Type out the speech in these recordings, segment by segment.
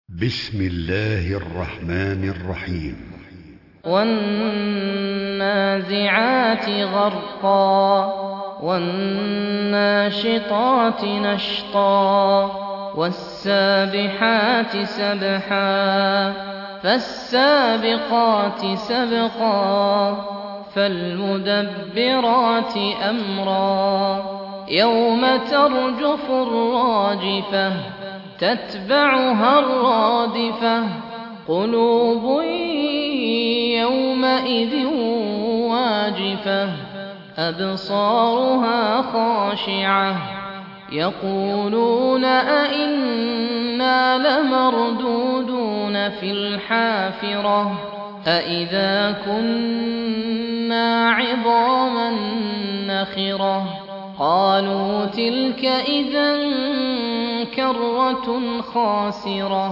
بسم الله الرحمن الرحيم. والنازعات غرقا والناشطات نشطا والسابحات سبحا فالسابقات سبقا فالمدبرات أمرا يوم ترجف الراجفة تتبعها الرادفة قلوب يومئذ واجفة أبصارها خاشعة يقولون أئنا لمردودون في الحافرة أئذا كنا عظاما نخرة قالوا تلك إذا كرة خاسرة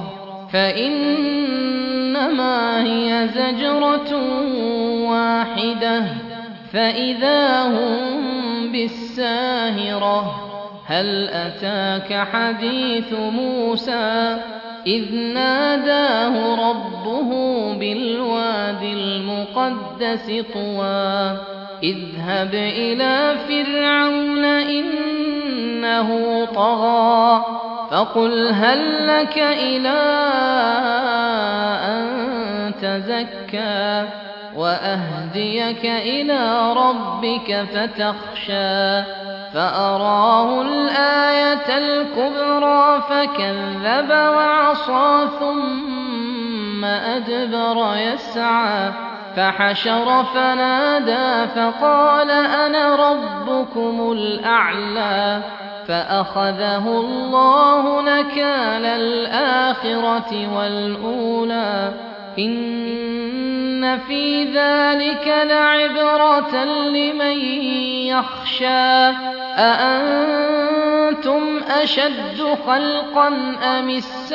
فإنما هي زجرة واحدة فإذا هم بالساهرة هل أتاك حديث موسى إذ ناداه ربه بالواد المقدس طوى اذهب إلى فرعون إنه طغى فقل هل لك إلى أن تزكى وأهديك إلى ربك فتخشى فأراه الآية الكبرى فكذب وعصى ثم أدبر يسعى فحشر فنادى فقال أنا ربكم الأعلى فأخذه الله نكال الآخرة والأولى إن في ذلك لعبرة لمن يخشى أأنتم أشد خلقا أم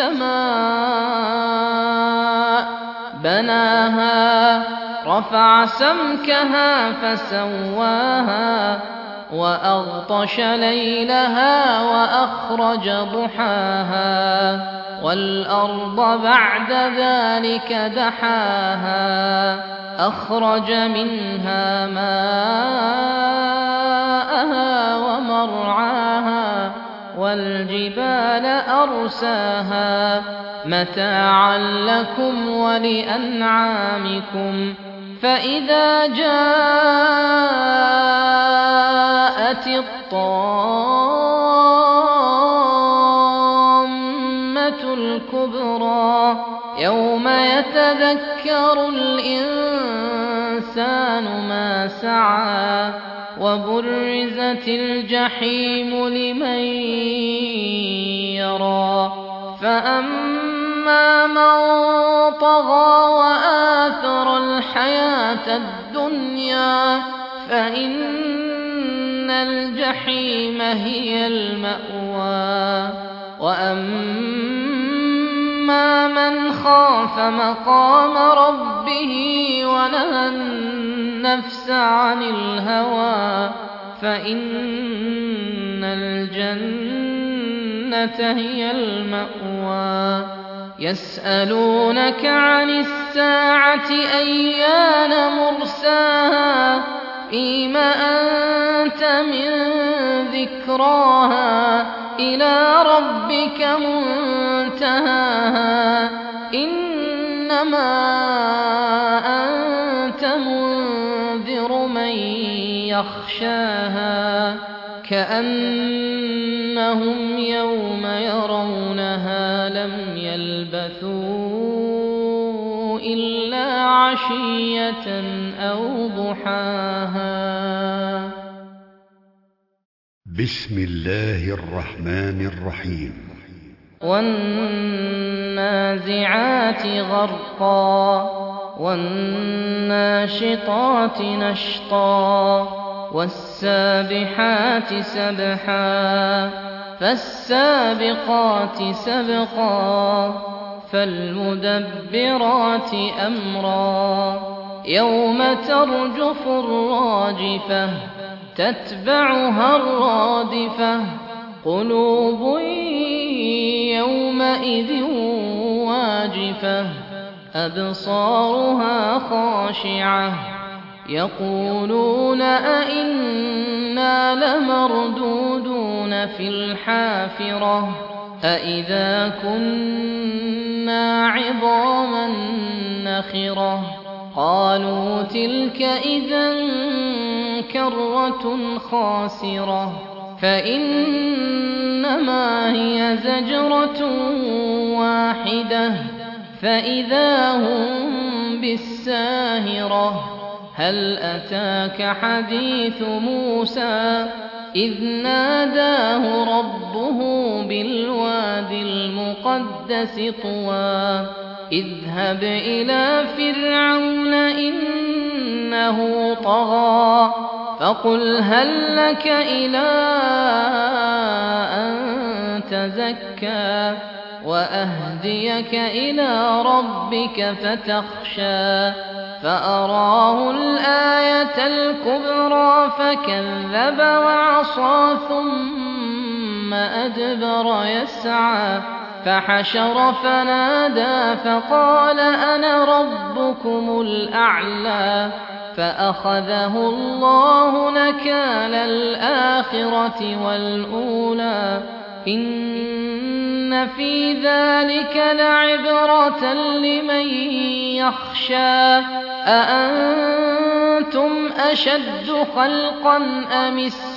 السماء بناها رفع سمكها فسواها وأغطش ليلها وأخرج ضحاها والأرض بعد ذلك دحاها أخرج منها ماءها ومرعاها والجبال أرساها متاعا لكم ولأنعامكم فإذا جاءت الطامة الكبرى يوم يتذكر الإنسان ما سعى وبرزت الجحيم لمن يرى فأما من طغى وآثر الحياة الدنيا فإن الجحيم هي المأوى وأما من خاف مقام ربه ونهى النفس عن الهوى فإن الجنة هي المأوى يسألونك عن الساعة أيان مرساها فيم أنت من ذكراها إلى ربك منتهاها إنما أنت منذر من يخشاها كأنهم يوم يرونها لم يلبثوا إلا عشية أو ضحاها. بسم الله الرحمن الرحيم. والنازعات غرقا والناشطات نشطا والسابحات سبحا فالسابقات سبقا فالمدبرات أمرا يوم ترجف الراجفة تتبعها الرادفة قلوب يومئذ واجفة أبصارها خاشعة يقولون أئنا لمردودون في الحافرة أئذا كنا عظاما نخرة قالوا تلك إذا كرة خاسرة فإنما هي زجرة واحدة فإذا هم بالساهرة هل أتاك حديث موسى إذ ناداه ربه بالواد المقدس طوى اذهب إلى فرعون إنه طغى فقل هل لك إلى أن تزكى وأهديك إلى ربك فتخشى فأراه الآية الكبرى فكذب وعصى ثم أدبر يسعى فحشر فنادى فقال أنا ربكم الأعلى فأخذه الله نكال الآخرة والأولى إن في ذلك لعبرة لمن يخشى أأنتم أشد خلقا أم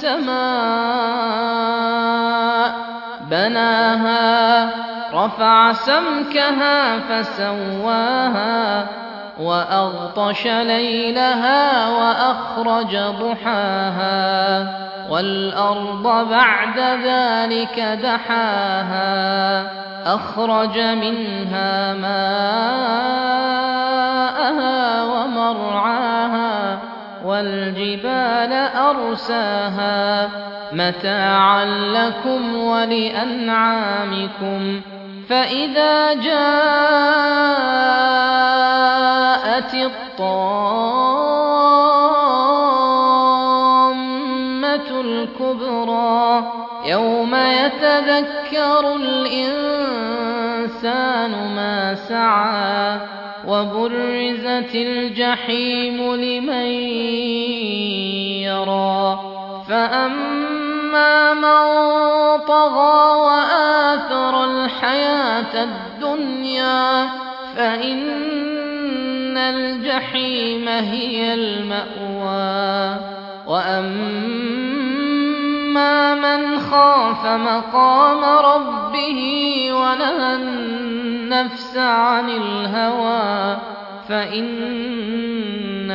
السماء بناها رفع سمكها فسواها وأغطش ليلها وأخرج ضحاها والأرض بعد ذلك دحاها أخرج منها ماءها ومرعاها والجبال أرساها متاعا لكم ولأنعامكم فإذا جاءت الطامة الكبرى يوم يتذكر الإنسان ما سعى وبرزت الجحيم لمن يرى فأما من طغى وآثر الحياة الدنيا فإن الجحيم هي المأوى وأما من خاف مقام ربه ونهى النفس عن الهوى فإن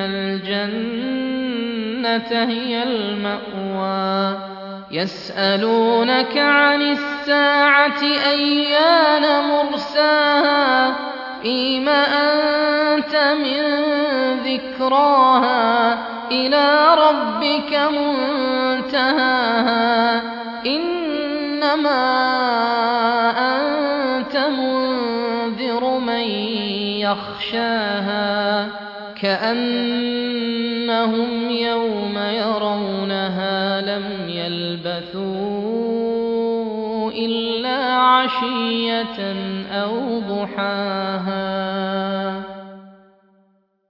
الجنة هي المأوى يسألونك عن الساعة أيان مرساها فيم أنت من ذكراها إلى ربك منتهاها إنما أنت منذر من يخشاها كأنهم يوم يرونها لم يلبثوا إلا عشية أو ضحاها